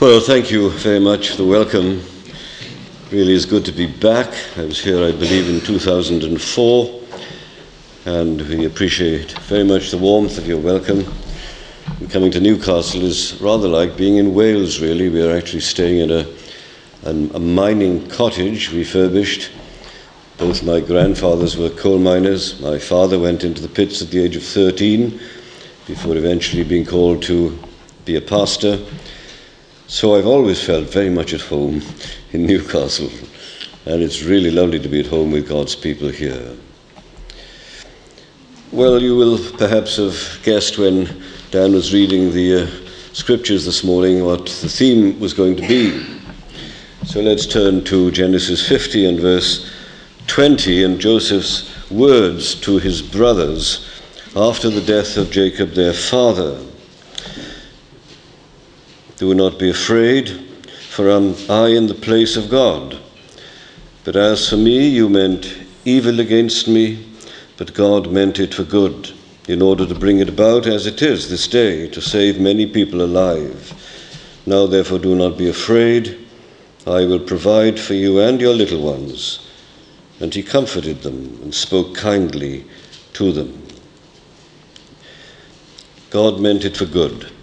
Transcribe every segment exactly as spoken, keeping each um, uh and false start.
Well, thank you very much for the welcome. Really is good to be back. I was here, I believe, in two thousand four, and we appreciate very much the warmth of your welcome. And coming to Newcastle is rather like being in Wales, really. We are actually staying in a, a, a mining cottage, refurbished. Both my grandfathers were coal miners. My father went into the pits at the age of thirteen, before eventually being called to be a pastor. So I've always felt very much at home in Newcastle, and it's really lovely to be at home with God's people here. Well, you will perhaps have guessed when Dan was reading the uh, scriptures this morning what the theme was going to be. So let's turn to Genesis fifty and verse twenty, and Joseph's words to his brothers after the death of Jacob their father. Do not be afraid, for am I in the place of God? But as for me, you meant evil against me, but God meant it for good, in order to bring it about as it is this day, to save many people alive. Now therefore do not be afraid. I will provide for you and your little ones. And he comforted them and spoke kindly to them. God meant it for good.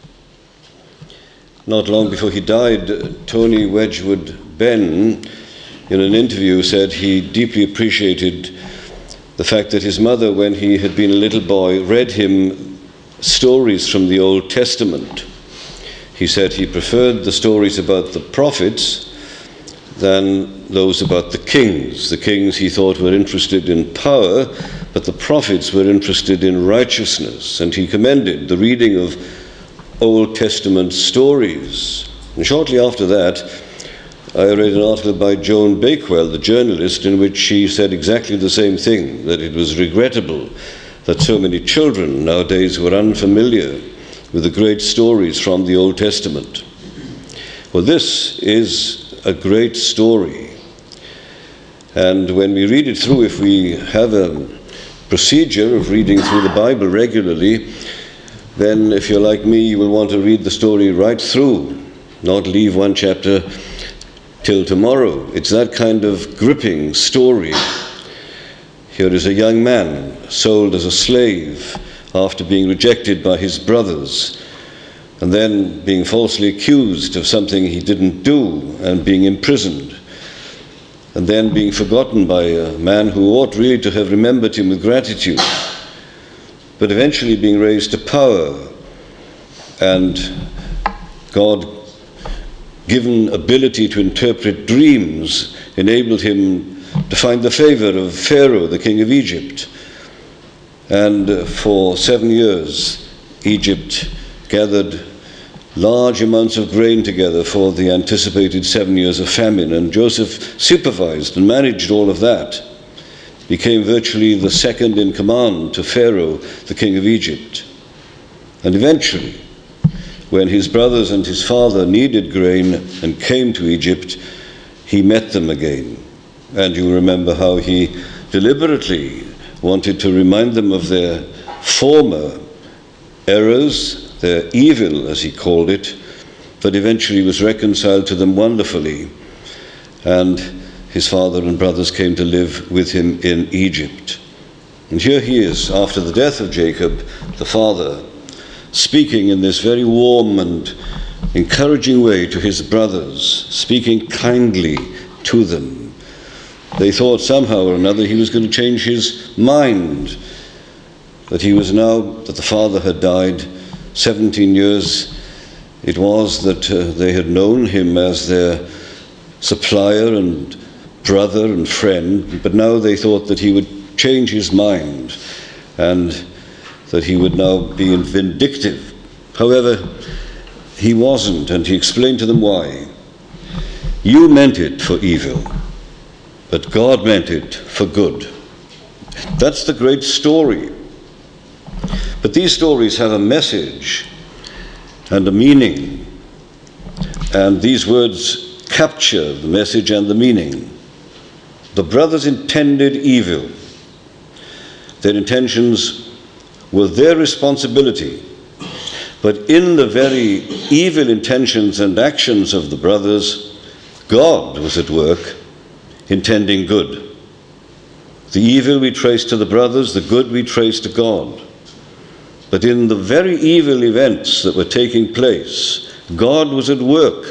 Not long before he died, Tony Wedgwood Benn, in an interview, said he deeply appreciated the fact that his mother, when he had been a little boy, read him stories from the Old Testament. He said he preferred the stories about the prophets than those about the kings. The kings, he thought, were interested in power, but the prophets were interested in righteousness, and he commended the reading of Old Testament stories. And shortly after that, I read an article by Joan Bakewell, the journalist, in which she said exactly the same thing, that it was regrettable that so many children nowadays were unfamiliar with the great stories from the Old Testament. Well, this is a great story. And when we read it through, if we have a procedure of reading through the Bible regularly, then if you're like me, you will want to read the story right through, not leave one chapter till tomorrow. It's that kind of gripping story. Here is a young man sold as a slave after being rejected by his brothers, and then being falsely accused of something he didn't do and being imprisoned, and then being forgotten by a man who ought really to have remembered him with gratitude, but eventually being raised to power, and God, given ability to interpret dreams, enabled him to find the favor of Pharaoh, the king of Egypt. And for seven years, Egypt gathered large amounts of grain together for the anticipated seven years of famine, and Joseph supervised and managed all of that. Became virtually the second in command to Pharaoh, the king of Egypt. And eventually, when his brothers and his father needed grain and came to Egypt, he met them again. And you remember how he deliberately wanted to remind them of their former errors, their evil, as he called it, but eventually was reconciled to them wonderfully. And his father and brothers came to live with him in Egypt. And here he is, after the death of Jacob, the father, speaking in this very warm and encouraging way to his brothers, speaking kindly to them. They thought somehow or another he was going to change his mind, that he was now, that the father had died, seventeen years it was that uh, they had known him as their supplier and brother and friend, but now they thought that he would change his mind and that he would now be vindictive. However, he wasn't, and he explained to them why. You meant it for evil, but God meant it for good. That's the great story. But these stories have a message and a meaning, and these words capture the message and the meaning. The brothers intended evil. Their intentions were their responsibility, But in the very evil intentions and actions of the brothers, God was at work, intending good. The evil we trace to the brothers, the good we trace to God. But in the very evil events that were taking place, God was at work.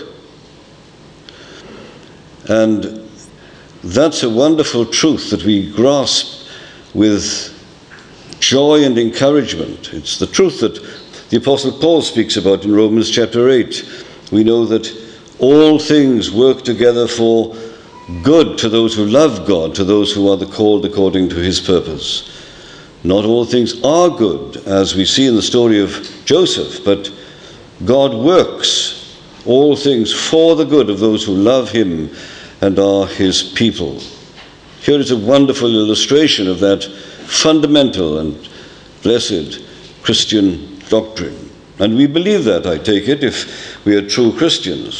And that's a wonderful truth that we grasp with joy and encouragement. It's the truth that the Apostle Paul speaks about in Romans chapter eight. We know that all things work together for good to those who love God, to those who are the called according to his purpose. Not all things are good, as we see in the story of Joseph, but God works all things for the good of those who love him and are his people. Here is a wonderful illustration of that fundamental and blessed Christian doctrine. And we believe that, I take it, if we are true Christians.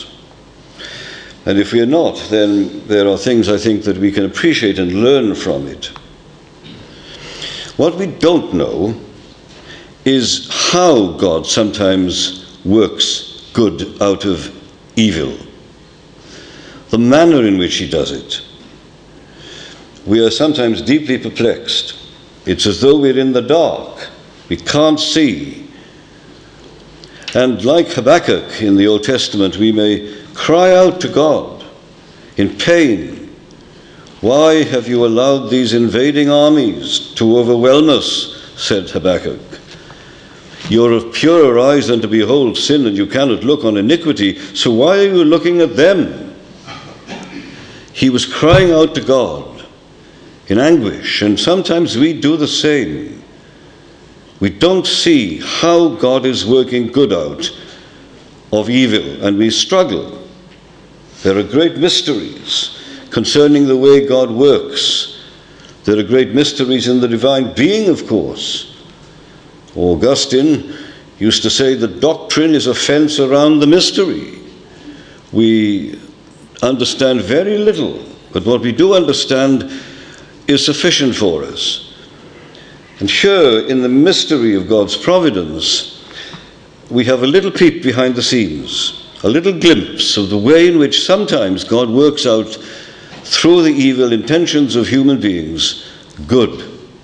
And if we are not, then there are things, I think, that we can appreciate and learn from it. What we don't know is how God sometimes works good out of evil. The manner in which he does it. We are sometimes deeply perplexed. It's as though we're in the dark. We can't see. And like Habakkuk in the Old Testament, we may cry out to God in pain. Why have you allowed these invading armies to overwhelm us, said Habakkuk. You're of purer eyes than to behold sin, and you cannot look on iniquity, so why are you looking at them? He was crying out to God in anguish, and sometimes we do the same. We don't see how God is working good out of evil, and we struggle. There are great mysteries concerning the way God works. There are great mysteries in the divine being, of course. Augustine used to say that doctrine is a fence around the mystery. We understand very little, but what we do understand is sufficient for us. And here, in the mystery of God's providence, we have a little peep behind the scenes, a little glimpse of the way in which sometimes God works out through the evil intentions of human beings good.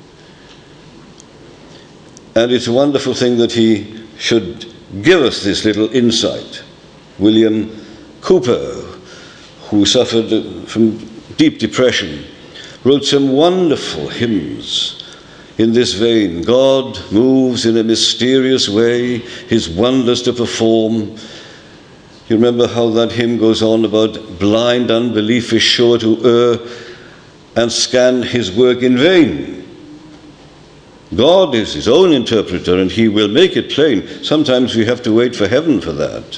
And it's a wonderful thing that he should give us this little insight. William Cooper, who suffered from deep depression, wrote some wonderful hymns in this vein. God moves in a mysterious way, his wonders to perform. You remember how that hymn goes on about blind unbelief is sure to err and scan his work in vain. God is his own interpreter, and he will make it plain. Sometimes we have to wait for heaven for that.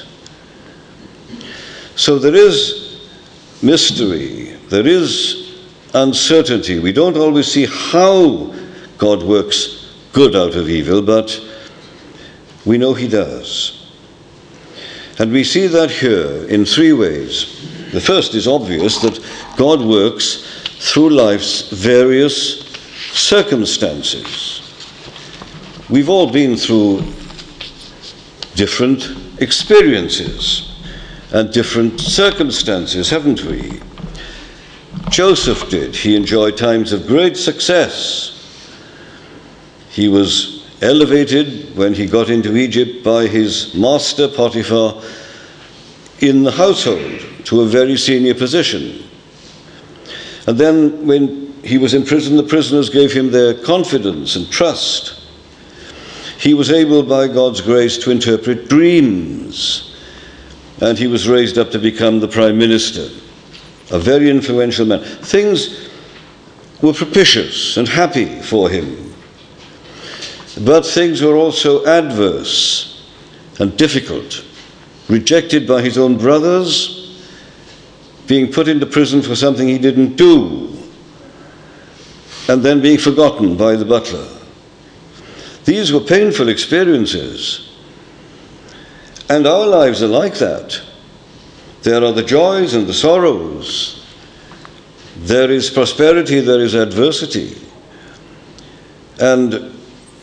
So there is mystery, there is uncertainty. We don't always see how God works good out of evil, but we know he does. And we see that here in three ways. The first is obvious, that God works through life's various circumstances. We've all been through different experiences and different circumstances, haven't we? Joseph did. He enjoyed times of great success. He was elevated when he got into Egypt by his master Potiphar in the household to a very senior position. And then when he was in prison, the prisoners gave him their confidence and trust. He was able, by God's grace, to interpret dreams, and he was raised up to become the prime minister, a very influential man. Things were propitious and happy for him, but things were also adverse and difficult. Rejected by his own brothers, being put into prison for something he didn't do, and then being forgotten by the butler. These were painful experiences. And our lives are like that. There are the joys and the sorrows. There is prosperity, there is adversity. And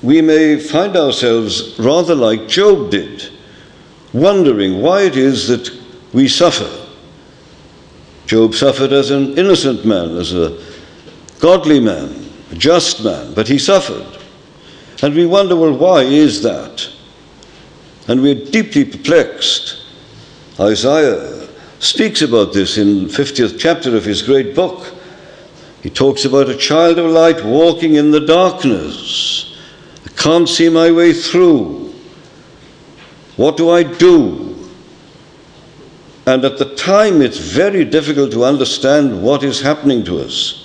we may find ourselves rather like Job did, wondering why it is that we suffer. Job suffered as an innocent man, as a godly man, a just man, but he suffered. And we wonder, well, why is that? And we're deeply perplexed. Isaiah speaks about this in the fiftieth chapter of his great book. He talks about a child of light walking in the darkness. I can't see my way through. What do I do? And at the time, it's very difficult to understand what is happening to us.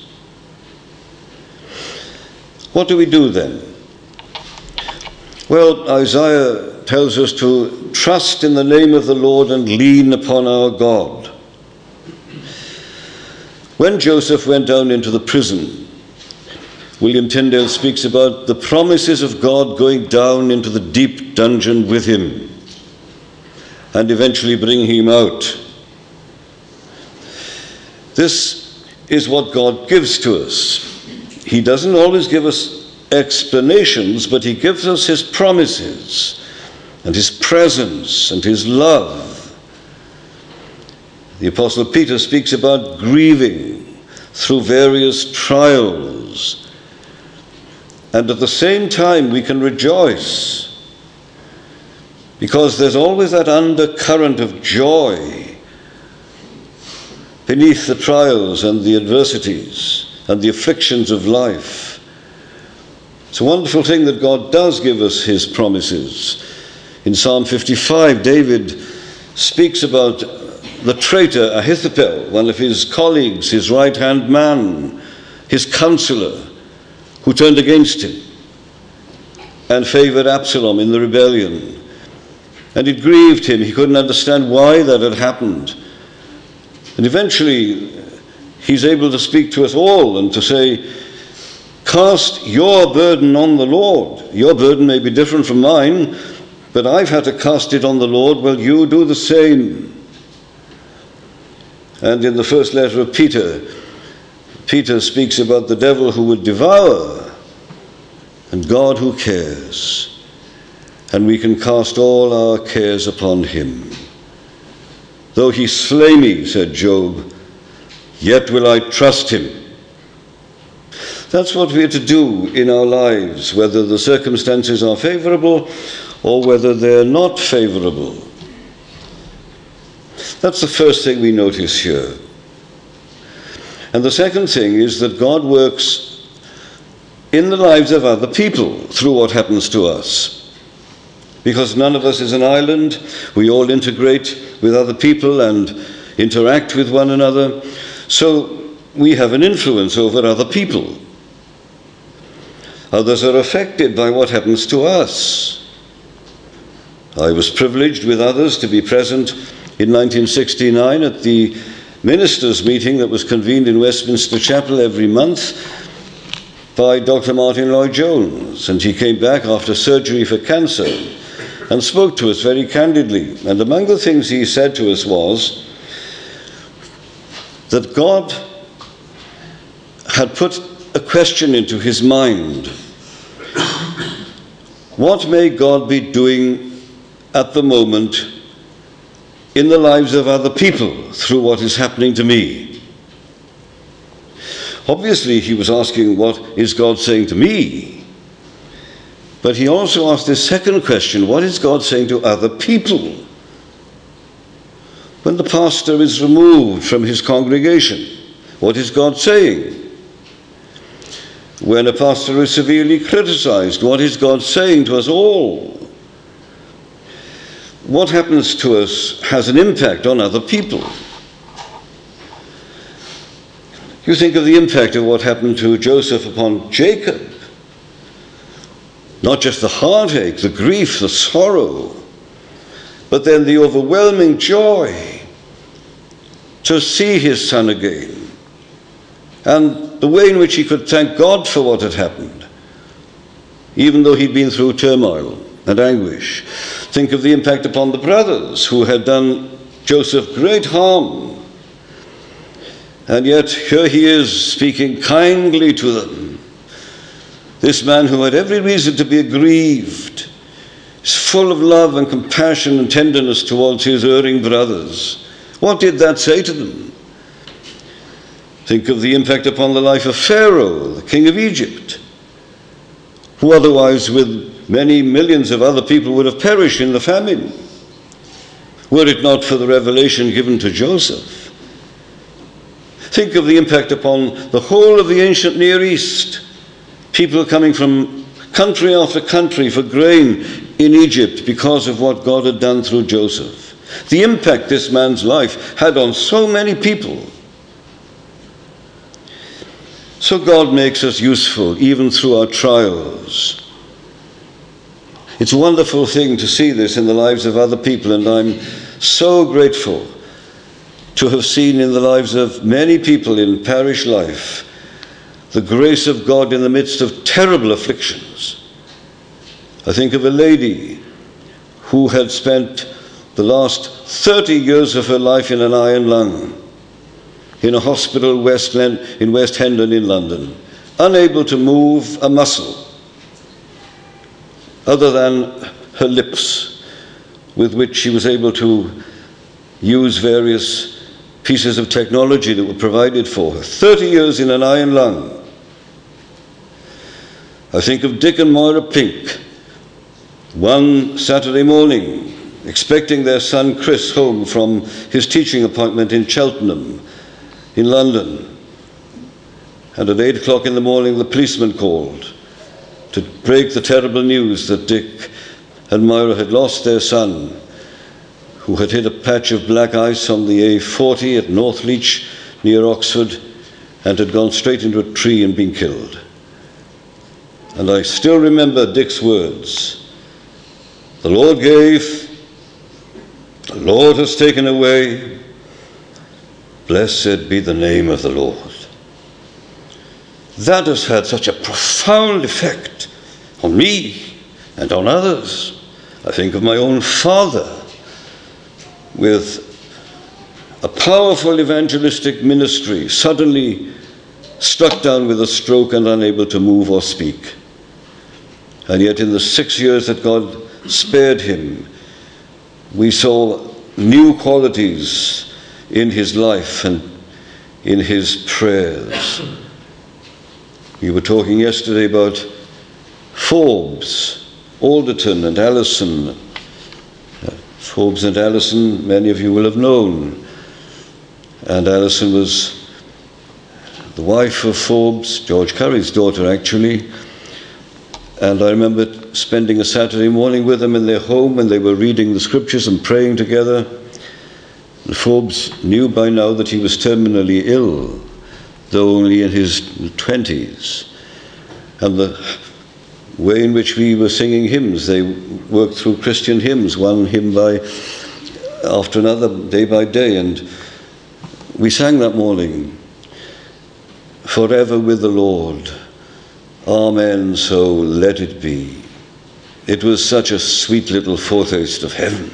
What do we do then? Well, Isaiah tells us to trust in the name of the Lord and lean upon our God. When Joseph went down into the prison, William Tyndale speaks about the promises of God going down into the deep dungeon with him and eventually bringing him out. This is what God gives to us. He doesn't always give us explanations, but he gives us his promises and his presence and his love. The Apostle Peter speaks about grieving through various trials. And at the same time, we can rejoice because there's always that undercurrent of joy beneath the trials and the adversities and the afflictions of life. It's a wonderful thing that God does give us his promises. In Psalm fifty-five, David speaks about the traitor Ahithophel, one of his colleagues, his right-hand man, his counselor, who turned against him and favored Absalom in the rebellion. And it grieved him. He couldn't understand why that had happened. And eventually, he's able to speak to us all and to say, cast your burden on the Lord. Your burden may be different from mine, but I've had to cast it on the Lord. Well, you do the same. And in the first letter of Peter, Peter speaks about the devil who would devour and God who cares. And we can cast all our cares upon him. Though he slay me, said Job, yet will I trust him. That's what we are to do in our lives, whether the circumstances are favorable or whether they're not favorable. That's the first thing we notice here. And the second thing is that God works in the lives of other people through what happens to us. Because none of us is an island, we all integrate with other people and interact with one another. So we have an influence over other people. Others are affected by what happens to us. I was privileged with others to be present in nineteen sixty-nine at the ministers' meeting that was convened in Westminster Chapel every month by Doctor Martin Lloyd-Jones. And he came back after surgery for cancer and spoke to us very candidly. And among the things he said to us was that God had put a question into his mind. What may God be doing at the moment in the lives of other people through what is happening to me? Obviously, he was asking, what is God saying to me? But he also asked this second question, what is God saying to other people? When the pastor is removed from his congregation, what is God saying? When a pastor is severely criticized, what is God saying to us all? What happens to us has an impact on other people. You think of the impact of what happened to Joseph upon Jacob. Not just the heartache, the grief, the sorrow, but then the overwhelming joy to see his son again. And the way in which he could thank God for what had happened, even though he'd been through turmoil and anguish. Think of the impact upon the brothers who had done Joseph great harm. And yet here he is speaking kindly to them This man who had every reason to be aggrieved is full of love and compassion and tenderness towards his erring brothers. What did that say to them? Think of the impact upon the life of Pharaoh, the king of Egypt, who otherwise with many millions of other people would have perished in the famine, were it not for the revelation given to Joseph. Think of the impact upon the whole of the ancient Near East. People coming from country after country for grain in Egypt because of what God had done through Joseph. The impact this man's life had on so many people. So God makes us useful even through our trials. It's a wonderful thing to see this in the lives of other people, and I'm so grateful to have seen in the lives of many people in parish life the grace of God in the midst of terrible afflictions. I think of a lady who had spent the last thirty years of her life in an iron lung, in a hospital West Len- in West Hendon in London, unable to move a muscle other than her lips, with which she was able to use various pieces of technology that were provided for her. thirty years in an iron lung. I think of Dick and Moira Pink, one Saturday morning, expecting their son Chris home from his teaching appointment in Cheltenham, in London. And at eight o'clock in the morning, the policeman called to break the terrible news that Dick and Moira had lost their son, who had hit a patch of black ice on the A forty at Northleach near Oxford and had gone straight into a tree and been killed. And I still remember Dick's words, "The Lord gave, the Lord has taken away, blessed be the name of the Lord." That has had such a profound effect on me and on others. I think of my own father, with a powerful evangelistic ministry, suddenly struck down with a stroke and unable to move or speak. And yet in the six years that God spared him, we saw new qualities in his life and in his prayers. We were talking yesterday about Forbes, Alderton and Allison. Forbes and Allison, many of you will have known. And Allison was the wife of Forbes, George Curry's daughter actually. And I remember spending a Saturday morning with them in their home when they were reading the scriptures and praying together. And Forbes knew by now that he was terminally ill, though only in his twenties. And the way in which we were singing hymns, they worked through Christian hymns, one hymn by after another, day by day, and we sang that morning, "Forever with the Lord, Amen, so let it be." It was such a sweet little foretaste of heaven.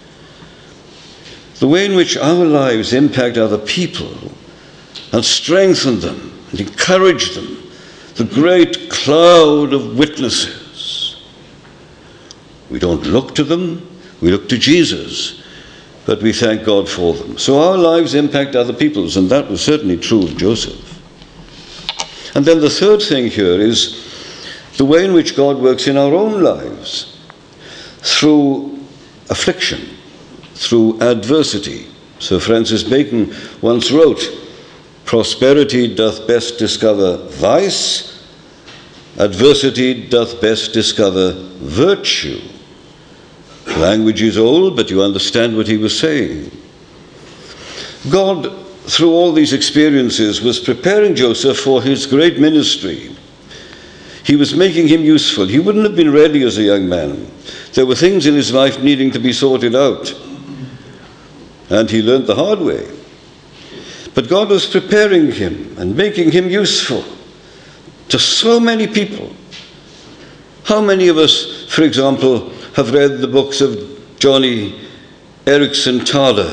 The way in which our lives impact other people and strengthen them and encourage them, the great cloud of witnesses. We don't look to them, we look to Jesus, but we thank God for them. So our lives impact other people's, and that was certainly true of Joseph. And then the third thing here is the way in which God works in our own lives, through affliction, through adversity. Sir Francis Bacon once wrote, "Prosperity doth best discover vice, adversity doth best discover virtue." Language is old, but you understand what he was saying. God, through all these experiences, was preparing Joseph for his great ministry. He was making him useful. He wouldn't have been ready as a young man. There were things in his life needing to be sorted out, and he learned the hard way. But God was preparing him and making him useful to so many people. How many of us, for example, have read the books of Johnny Erickson Tada,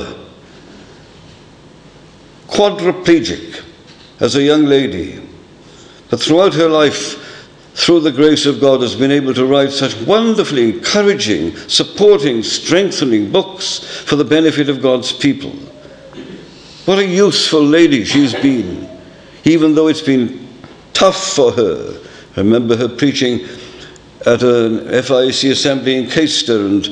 quadriplegic as a young lady, but throughout her life through the grace of God, has been able to write such wonderfully encouraging, supporting, strengthening books for the benefit of God's people. What a useful lady she's been, even though it's been tough for her. I remember her preaching at an F I A C assembly in Caister, and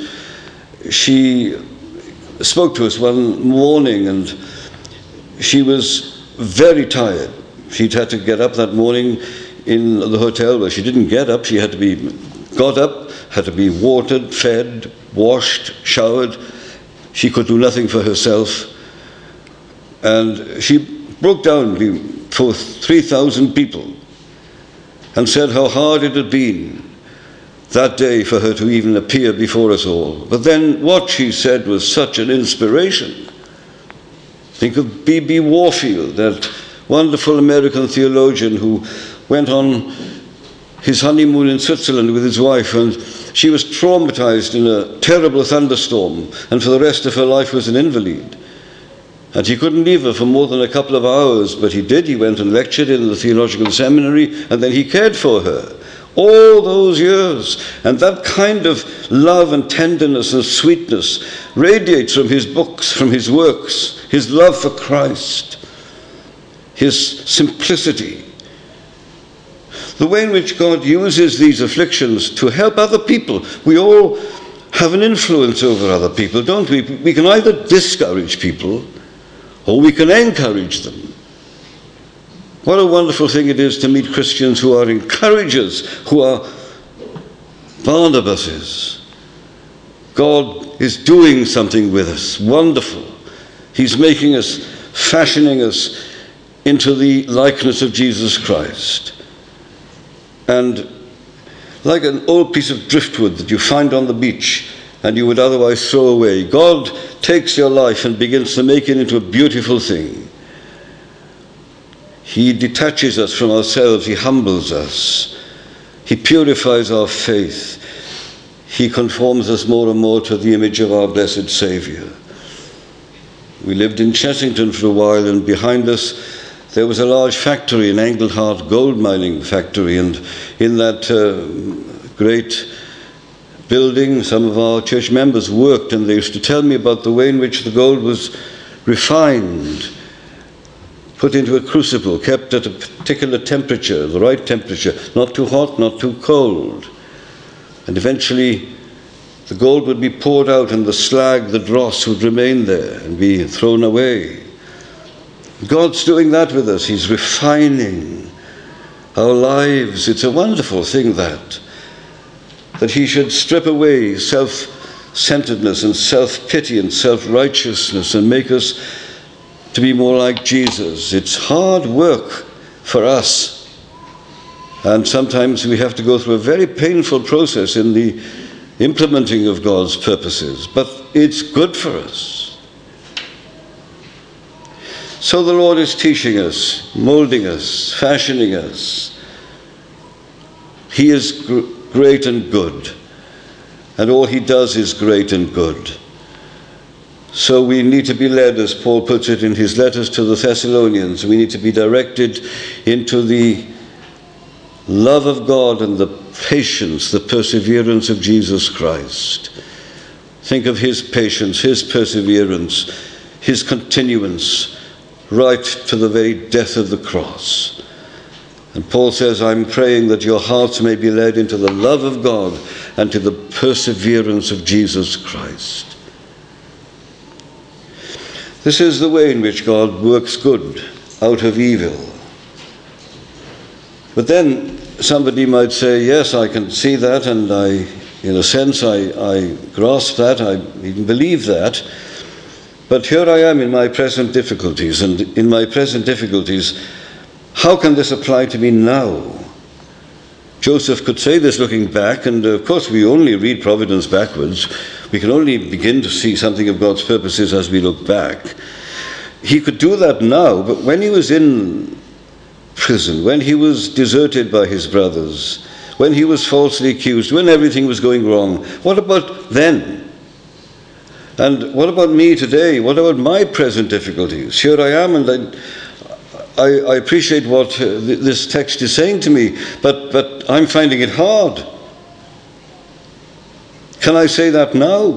she spoke to us one morning, and she was very tired. She'd had to get up that morning in the hotel where she didn't get up. She had to be got up, had to be watered, fed, washed, showered. She could do nothing for herself. And she broke down for three thousand people and said how hard it had been that day for her to even appear before us all. But then what she said was such an inspiration. Think of B B Warfield, that wonderful American theologian who went on his honeymoon in Switzerland with his wife, and she was traumatized in a terrible thunderstorm, and for the rest of her life was an invalid. And he couldn't leave her for more than a couple of hours, but he did. He went and lectured in the theological seminary, and then he cared for her all those years. And that kind of love and tenderness and sweetness radiates from his books, from his works, his love for Christ, his simplicity. The way in which God uses these afflictions to help other people. We all have an influence over other people, don't we? We can either discourage people or we can encourage them. What a wonderful thing it is to meet Christians who are encouragers, who are Barnabases. God is doing something with us, wonderful. He's making us, fashioning us into the likeness of Jesus Christ. And like an old piece of driftwood that you find on the beach and you would otherwise throw away, God takes your life and begins to make it into a beautiful thing. He detaches us from ourselves. He humbles us. He purifies our faith. He conforms us more and more to the image of our blessed Saviour. We lived in Chessington for a while, and behind us there was a large factory, an Engelhard gold mining factory, and in that uh, great building some of our church members worked, and they used to tell me about the way in which the gold was refined, put into a crucible, kept at a particular temperature, the right temperature, not too hot, not too cold. And eventually the gold would be poured out and the slag, the dross, would remain there and be thrown away. God's doing that with us. He's refining our lives. It's a wonderful thing that, that he should strip away self-centeredness and self-pity and self-righteousness and make us to be more like Jesus. It's hard work for us. And sometimes we have to go through a very painful process in the implementing of God's purposes. But it's good for us. So the Lord is teaching us, molding us, fashioning us. He is gr- great and good. And all he does is great and good. So we need to be led, as Paul puts it in his letters to the Thessalonians. We need to be directed into the love of God and the patience, the perseverance of Jesus Christ. Think of his patience, his perseverance, his continuance, right to the very death of the cross. And Paul says, I'm praying that your hearts may be led into the love of God and to the perseverance of Jesus Christ. This is the way in which God works good out of evil. But then somebody might say, yes, I can see that, and I, in a sense, I, I grasp that, I even believe that. But here I am in my present difficulties, and in my present difficulties, how can this apply to me now? Joseph could say this looking back, and of course we only read Providence backwards. We can only begin to see something of God's purposes as we look back. He could do that now, but when he was in prison, when he was deserted by his brothers, when he was falsely accused, when everything was going wrong, what about then? And what about me today? What about my present difficulties? Here I am, and I, I, I appreciate what uh, th- this text is saying to me, but, but I'm finding it hard. Can I say that now?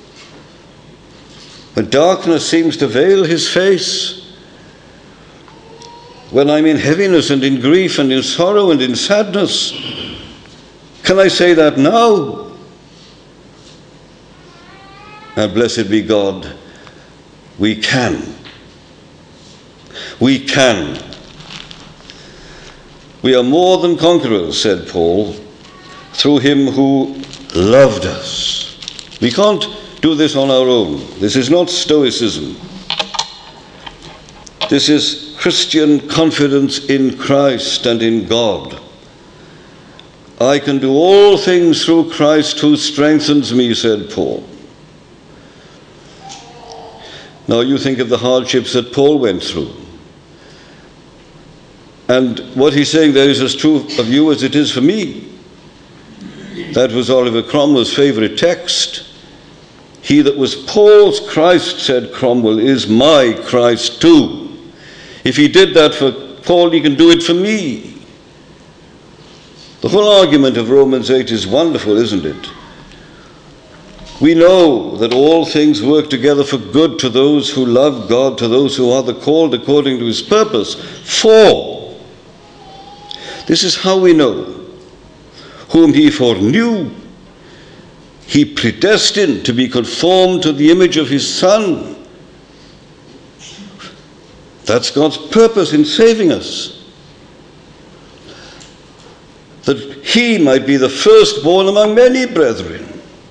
When darkness seems to veil his face, when I'm in heaviness and in grief and in sorrow and in sadness, can I say that now? And blessed be God, we can. We can. We are more than conquerors, said Paul, through him who loved us. We can't do this on our own. This is not Stoicism. This is Christian confidence in Christ and in God. I can do all things through Christ who strengthens me, said Paul. Now you think of the hardships that Paul went through. And what he's saying there is as true of you as it is for me. That was Oliver Cromwell's favourite text. He that was Paul's Christ, said Cromwell, is my Christ too. If he did that for Paul, he can do it for me. The whole argument of Romans eight is wonderful, isn't it? We know that all things work together for good to those who love God, to those who are the called according to his purpose. For, this is how we know, whom he foreknew, he predestined to be conformed to the image of his Son. That's God's purpose in saving us. That he might be the firstborn among many brethren.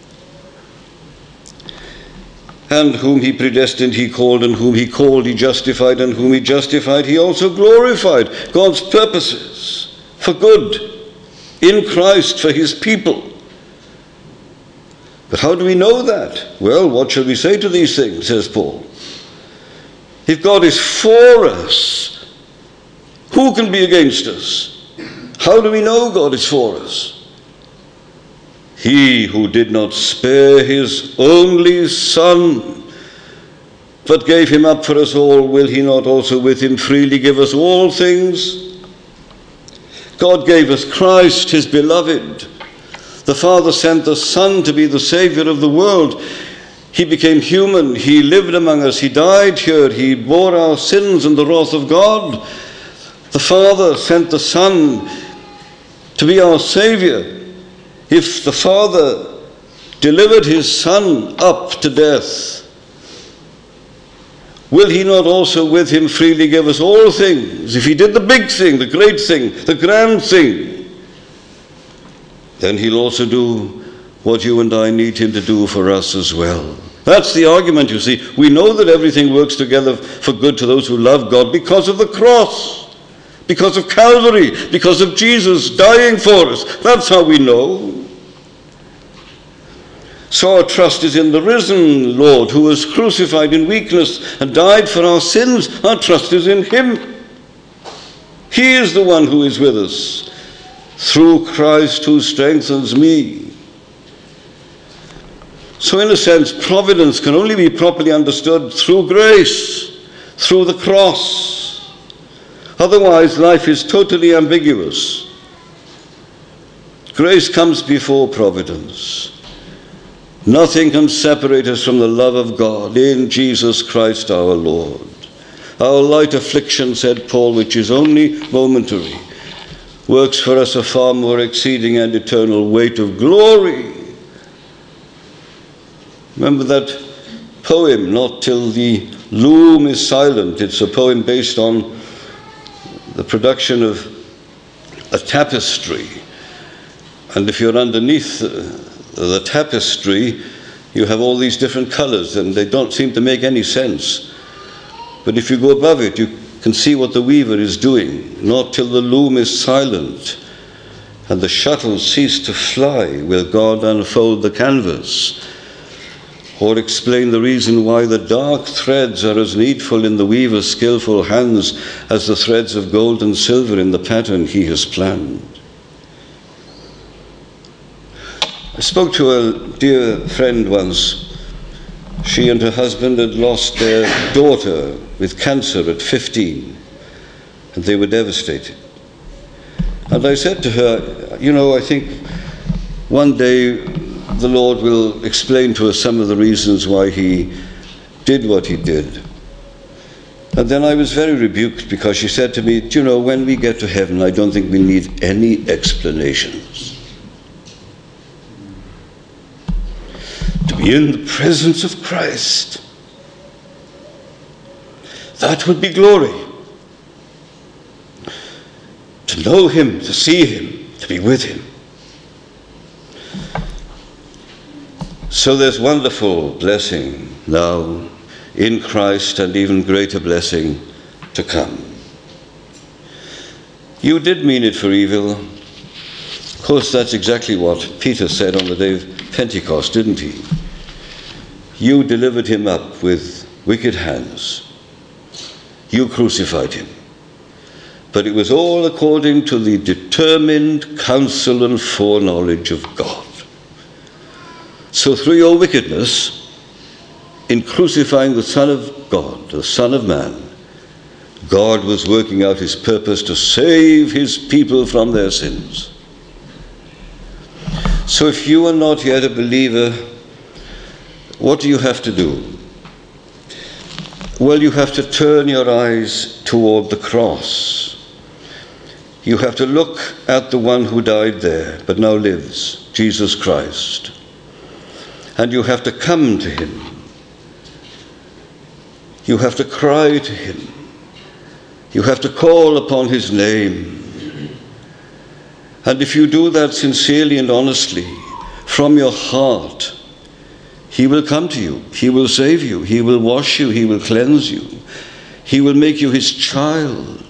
And whom he predestined, he called, and whom he called, he justified, and whom he justified, he also glorified. God's purposes for good in Christ for his people. But how do we know that? Well, what shall we say to these things, says Paul? If God is for us, who can be against us? How do we know God is for us? He who did not spare his only Son, but gave him up for us all, will he not also with him freely give us all things? God gave us Christ, his beloved. The Father sent the Son to be the Saviour of the world. He became human. He lived among us. He died here. He bore our sins and the wrath of God. The Father sent the Son to be our Saviour. If the Father delivered his Son up to death, will he not also with him freely give us all things? If he did the big thing, the great thing, the grand thing, then he'll also do what you and I need him to do for us as well. That's the argument, you see. We know that everything works together for good to those who love God because of the cross, because of Calvary, because of Jesus dying for us. That's how we know. So our trust is in the risen Lord who was crucified in weakness and died for our sins. Our trust is in him. He is the one who is with us through Christ who strengthens me. So in a sense, providence can only be properly understood through grace, through the cross. Otherwise, life is totally ambiguous. Grace comes before providence. Nothing can separate us from the love of God in Jesus Christ our Lord. Our light affliction, said Paul, which is only momentary, works for us a far more exceeding and eternal weight of glory. Remember that poem, Not Till the Loom is Silent. It's a poem based on the production of a tapestry. And if you're underneath the, the tapestry, you have all these different colors, and they don't seem to make any sense. But if you go above it, you can see what the weaver is doing. Not till the loom is silent and the shuttles cease to fly will God unfold the canvas, or explain the reason why the dark threads are as needful in the weaver's skillful hands as the threads of gold and silver in the pattern he has planned. I spoke to a dear friend once. She and her husband had lost their daughter with cancer at fifteen. and they were devastated. And I said to her, you know, I think one day the Lord will explain to us some of the reasons why he did what he did. And then I was very rebuked because she said to me, do you know, when we get to heaven, I don't think we need any explanations. To be in the presence of Christ, that would be glory. To know him, to see him, to be with him. So there's wonderful blessing now in Christ, and even greater blessing to come. You did mean it for evil. Of course, that's exactly what Peter said on the day of Pentecost, didn't he? You delivered him up with wicked hands. You crucified him. But it was all according to the determined counsel and foreknowledge of God. So through your wickedness, in crucifying the Son of God, the Son of Man, God was working out his purpose to save his people from their sins. So if you are not yet a believer, what do you have to do? Well, you have to turn your eyes toward the cross. You have to look at the one who died there, but now lives, Jesus Christ. And you have to come to him. You have to cry to him. You have to call upon his name. And if you do that sincerely and honestly, from your heart, he will come to you. He will save you. He will wash you. He will cleanse you. He will make you his child.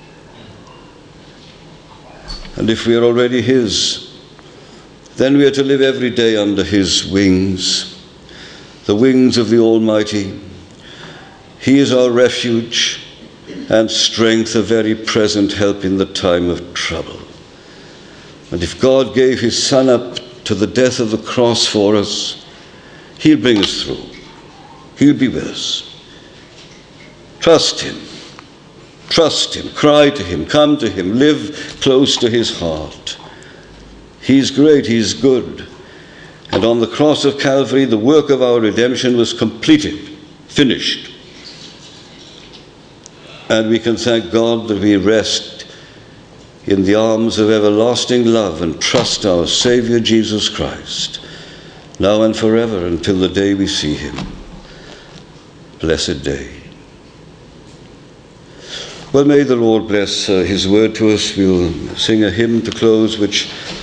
And if we are already his, then we are to live every day under his wings, the wings of the Almighty. He is our refuge and strength, a very present help in the time of trouble. And if God gave his Son up to the death of the cross for us, he'll bring us through. He'll be with us. Trust him. Trust him. Cry to him. Come to him. Live close to his heart. He's great. He's good. And on the cross of Calvary, the work of our redemption was completed, finished. And we can thank God that we rest in the arms of everlasting love and trust our Savior Jesus Christ, now and forever, until the day we see him. Blessed day. Well, may the Lord bless uh, his word to us. We'll sing a hymn to close, which